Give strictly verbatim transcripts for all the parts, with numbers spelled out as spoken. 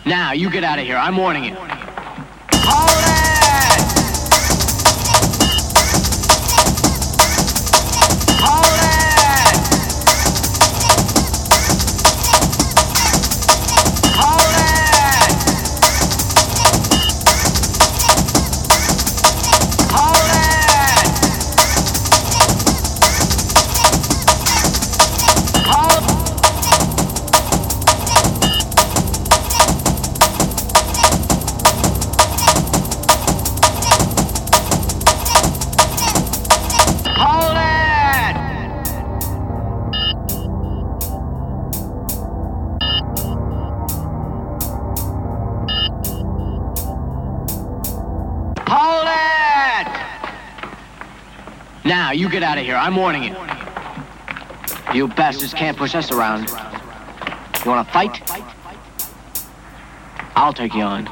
Now, you get out of here. I'm warning you. Hold it! Hold it! Hold it! Hold it! Hold Hold it! Hold it! Now, you get out of here. I'm warning you. You bastards can't push us around. You wanna fight? I'll take you on.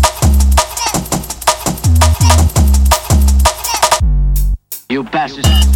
You bastards.